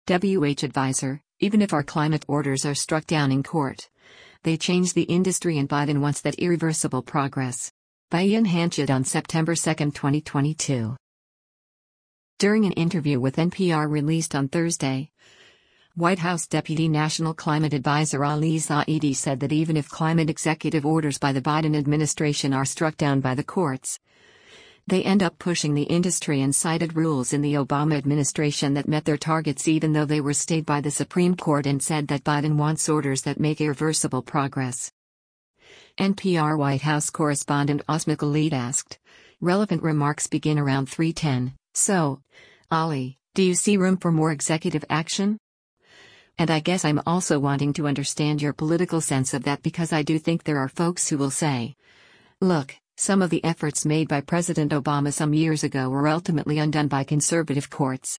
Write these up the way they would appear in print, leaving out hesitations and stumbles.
WH Advisor, even if our climate orders are struck down in court, they change the industry and Biden wants that irreversible progress. By Ian Hanchett on September 2, 2022. During an interview with NPR released on Thursday, White House Deputy National Climate Advisor Ali Zaidi said that even if climate executive orders by the Biden administration are struck down by the courts, they end up pushing the industry and cited rules in the Obama administration that met their targets even though they were stayed by the Supreme Court, and said that Biden wants orders that make irreversible progress. NPR White House correspondent Asma Khalid asked. Relevant remarks begin around 3:10. So, Ali, do you see room for more executive action? And I guess I'm also wanting to understand your political sense of that, because I do think there are folks who will say, look, some of the efforts made by President Obama some years ago were ultimately undone by conservative courts.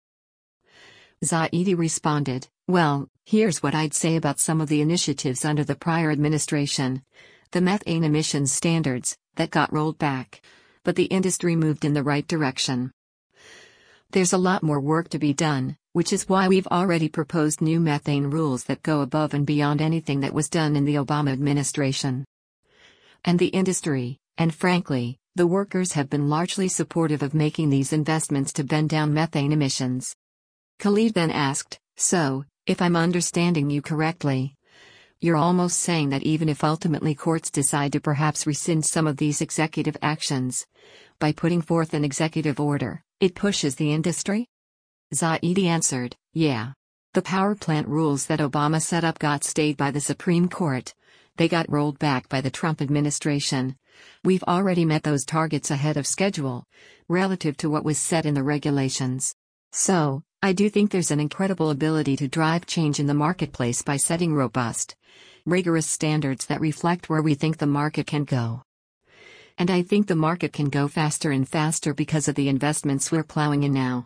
Zaidi responded, well, here's what I'd say about some of the initiatives under the prior administration. The methane emissions standards, that got rolled back. But the industry moved in the right direction. There's a lot more work to be done, which is why we've already proposed new methane rules that go above and beyond anything that was done in the Obama administration. And the industry, and frankly, the workers have been largely supportive of making these investments to bend down methane emissions. Khalid then asked, so, if I'm understanding you correctly, you're almost saying that even if ultimately courts decide to perhaps rescind some of these executive actions, by putting forth an executive order, it pushes the industry? Zaidi answered, yeah. The power plant rules that Obama set up got stayed by the Supreme Court. They got rolled back by the Trump administration. We've already met those targets ahead of schedule, relative to what was set in the regulations. So, I do think there's an incredible ability to drive change in the marketplace by setting robust, rigorous standards that reflect where we think the market can go. And I think the market can go faster and faster because of the investments we're plowing in now.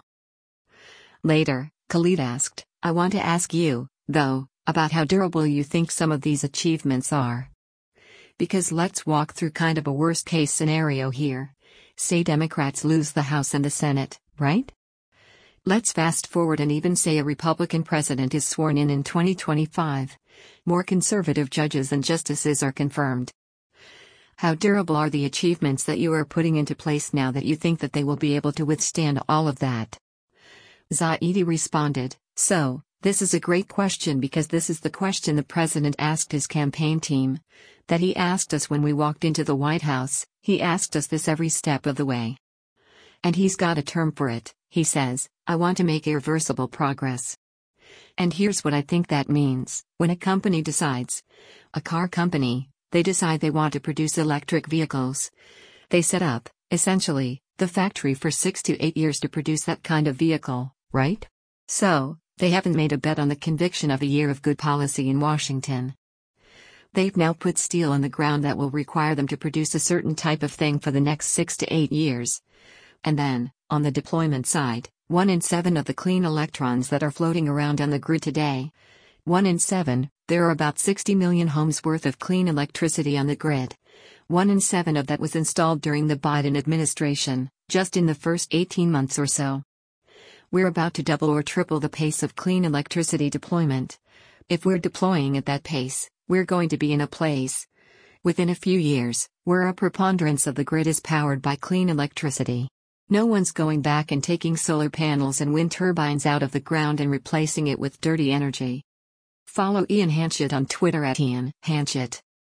Later, Khalid asked, I want to ask you, though, about how durable you think some of these achievements are. Because let's walk through kind of a worst-case scenario here. Say Democrats lose the House and the Senate, right? Let's fast forward and even say a Republican president is sworn in 2025. More conservative judges and justices are confirmed. How durable are the achievements that you are putting into place now that you think that they will be able to withstand all of that? Zaidi responded, so, this is a great question because this is the question the president asked his campaign team, that he asked us when we walked into the White House. He asked us this every step of the way. And he's got a term for it. He says, I want to make irreversible progress. And here's what I think that means. When a company decides, a car company, they decide they want to produce electric vehicles, they set up, essentially, the factory for 6 to 8 years to produce that kind of vehicle, right? So, they haven't made a bet on the conviction of a year of good policy in Washington. They've now put steel on the ground that will require them to produce a certain type of thing for the next 6 to 8 years. And then, on the deployment side, 1 in 7 of the clean electrons that are floating around on the grid today, 1 in 7, there are about 60 million homes worth of clean electricity on the grid. 1 in 7 of that was installed during the Biden administration, just in the first 18 months or so. We're about to double or triple the pace of clean electricity deployment. If we're deploying at that pace, we're going to be in a place, within a few years, where a preponderance of the grid is powered by clean electricity. No one's going back and taking solar panels and wind turbines out of the ground and replacing it with dirty energy. Follow Ian Hanchett on Twitter @IanHanchett.